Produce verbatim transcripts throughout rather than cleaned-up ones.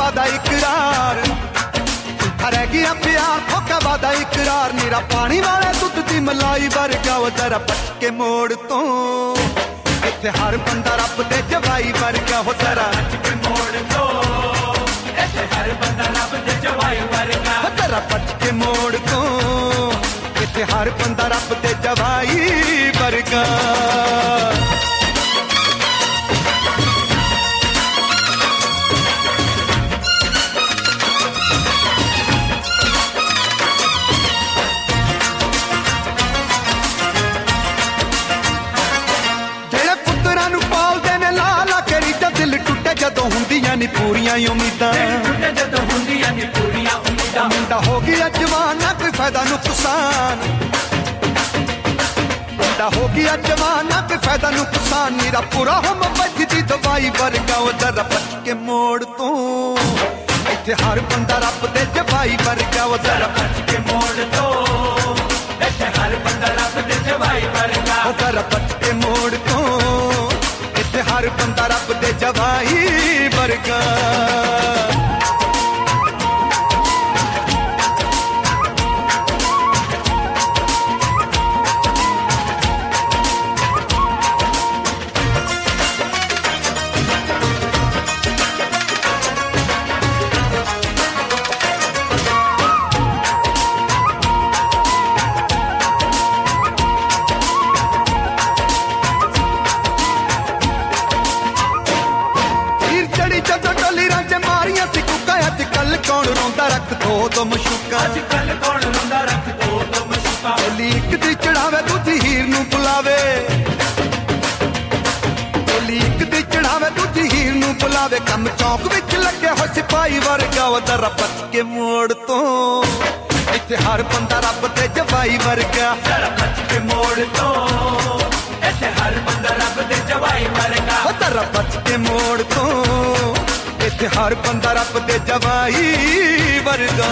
वादा इकरार झूठा रह गया प्यार धोखा वादा इकरार मेरा पानी वाले दुध दी मलाई वर्गा वो जरा बच के मोड़ तो इत्थे हर बंदा रब दे जवाई वर्गा हो जरा बच के मोड़ तो इत्थे हर बंदा रब दे जवाई वर्गा हो जरा बच के मोड़ तो इत्थे हर बंदा रब दे जवाई वर्गा ਜਦੋਂ ਹੁੰਦੀਆਂ ਨੀ ਪੂਰੀਆਂ ਉਮੀਦਾਂ ਜਦੋਂ ਹੁੰਦੀਆਂ ਨੀ ਪੂਰੀਆਂ ਉਮੀਦਾਂ ਮੁੰਡਾ ਹੋ ਗਿਆ ਜਵਾਨ ਨਾ ਕੋਈ ਫਾਇਦਾ ਨੁਕਸਾਨ ਮੁੰਡਾ ਹੋ ਗਿਆ ਜਵਾਨ ਨਾ ਕੋਈ ਫਾਇਦਾ ਨੁਕਸਾਨ ਮੇਰਾ ਪੂਰਾ ਹੋ ਮੱਝ ਦੀ ਦਵਾਈ ਵਰਗਾ ਉਹ ਜ਼ਰਾ ਬਚ ਕੇ ਮੋੜ ਤੋਂ ਇੱਥੇ ਹਰ ਬੰਦਾ ਰੱਬ ਦੇ ਜਵਾਈ ਵਰਗਾ ਉਹ ਜ਼ਰਾ ਬਚ ਕੇ ਮੋੜ ਤੋਂ ਇੱਥੇ ਹਰ ਬੰਦਾ ਰੱਬ ਦੇ ਜਵਾਈ ਵਰਗਾ ਉਹ ਜ਼ਰਾ ਬਚ ਕੇ ਮੋੜ ਤੋਂ ਇੱਥੇ ਹਰ ਬੰਦਾ ਰੱਬ ਦੇ ਜਵਾਈ ਵਰਗਾ कौन रोंदा रख दो तो मशूका अजकल कौन रोंदा रख दो तो मशूका बोली एक दी चढ़ावे दूजी हीर नू बुलावे बोली एक दी चढ़ावे दूजी हीर नू बुलावे कम चौक विच लगे हो सिपाही वर्गा वो जरा बच के मोड़ तो इत्थे हर बंदा रब दे जवाई वर्गा जरा बच के मोड़ तो इत्थे हर बंदा रब दे जवाई वर्गा वो जरा बच के मोड़ तो ਇੱਥੇ ਹਰ ਬੰਦਾ ਰੱਬ ਦੇ ਜਵਾਈ ਵਰਗਾ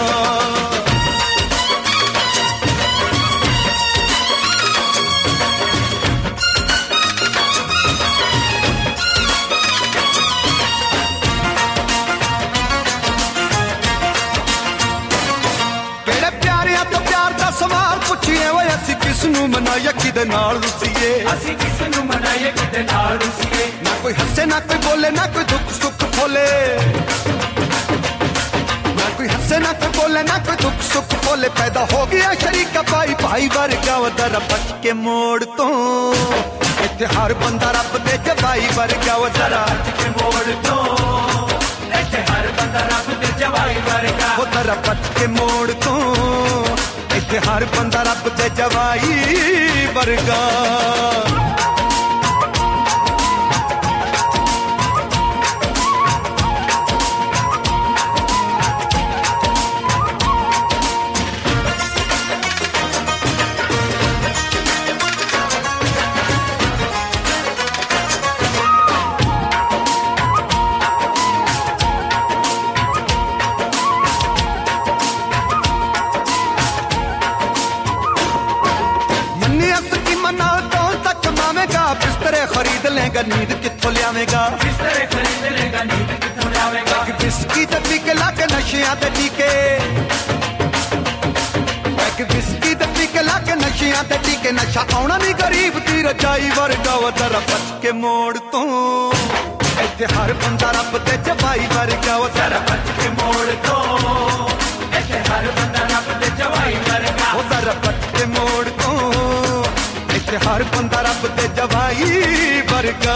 ਕਿਹੜੇ ਪਿਆਰਿਆਂ ਤੋਂ ਪਿਆਰ ਦਾ ਸਵਾਲ ਪੁੱਛੀਏ ਓਏ ਅਸੀਂ ਕਿਸ ਨੂੰ ਮਨਾਈਏ ਕਿਹਦੇ ਨਾਲ ਰੁਸੀਏ ਅਸੀਂ ਕਿਸ ਨੂੰ ਮਨਾਈਏ ਕਿਹਦੇ ਨਾਲ ਰੁਸੀਏ ਨਾ ਕੋਈ ਹੱਸੇ ਨਾ ਕੋਈ ਬੋਲੇ ਨਾ ਕੋਈ ਦੁੱਖ ਸੁੱਖ बोले ना कोई हंसे ना कोई बोले ना कोई दुख सुख बोले पैदा हो गया शरीका भाई भाई वर्गा वो जरा बच के मोड़ तो इत्थे हर बंदा रब दे जवाई वर्गा वो जरा बच के मोड़ तो इत्थे हर बंदा रब दे जवाई वर्गा वो जरा बच के मोड़ तो इत्थे हर बंदा रब दे जवाई वर्गा खरीद लेगा नींद कित्थों लियावेगा बिस्तरे खरीद लेगा नींद कित्थों लियावेगा कि विस्की ते पी के लाके नशियां ते टीके कि विस्की ते पी के लाके नशियां ते टीके नशा आउणा नहीं गरीब दी रजाई वर्गा वो जरा बच के मोड़ तो इत्थे हर बंदा रब दे जवाई वर्गा वो जरा बच के मोड़ तो इत्थे हर बंदा रब दे जवाई वर्गा वो जरा बच के मोड़ तो इत्थे हर बंदा रब दे जवाई वर्गा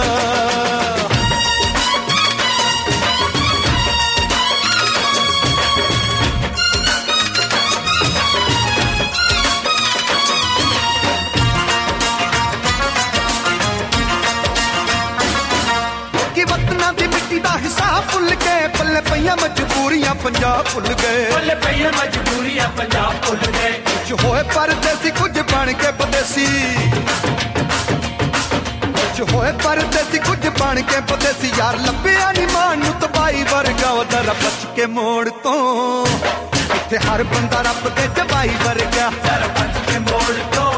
भुल गए पल्ले पईया मजबूरियां पंजाब भुल गए पल्ले पईया मजबूरियां पंजाब भुल गए कुछ होए परदेसी कुछ बन के बदेसी कुछ होए परदेसी कुछ बन के बदेसी यार लब्बिया नी मान नू तबाई वर्गा वो जरा बच के मोड़ तो इत्थे हर बंदा रब दे जवाई वर्गा जरा बच के मोड़ तो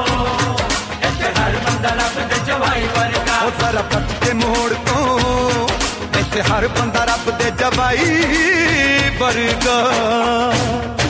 इत्थे हर बंदा रब दे जवाई वर्गा वो जरा बच के मोड़ तो ਇੱਥੇ ਹਰ ਬੰਦਾ ਰੱਬ ਦੇ ਜਵਾਈ ਵਰਗਾ।